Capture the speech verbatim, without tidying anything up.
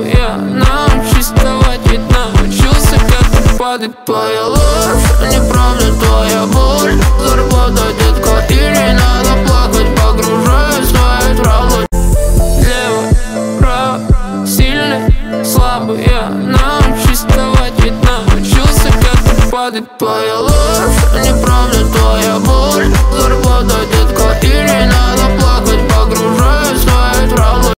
слабый, я научусь вставать, ведь научился как падать. Твоя ложь, неправда твоя боль, зарплата, детка, и не надо плакать. Погружаюсь в свою травму. Левый, правый, сильный, слабый, я научусь вставать, ведь научился как падать. Твоя ложь, неправда твоя боль, зарплата, детка, и не надо плакать. Погружаюсь в свою травму.